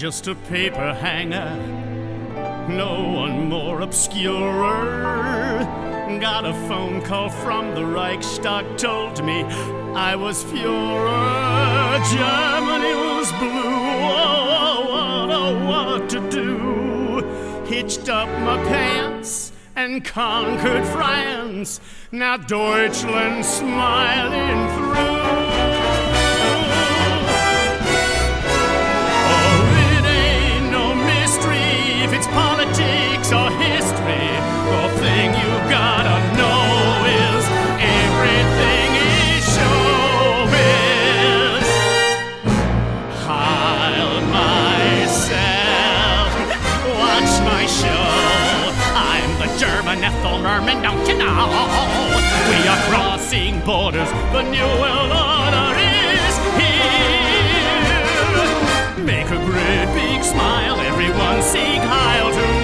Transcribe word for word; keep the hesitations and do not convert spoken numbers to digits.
just a paper hanger, no one more obscure. Got a phone call from the Reichstag, told me I was Führer. Germany was blue, oh, oh, oh, what to do? Hitched up my pants and conquered France. Now Deutschland's smiling through. Oh, it ain't no mystery if it's politics or history. The thing you gotta know is everything is showbiz. I'll myself watch my show. I'm the German Ethel Merman, don't you know? We are crossing borders, the new world order is here. Make a great big smile, everyone sing Heil to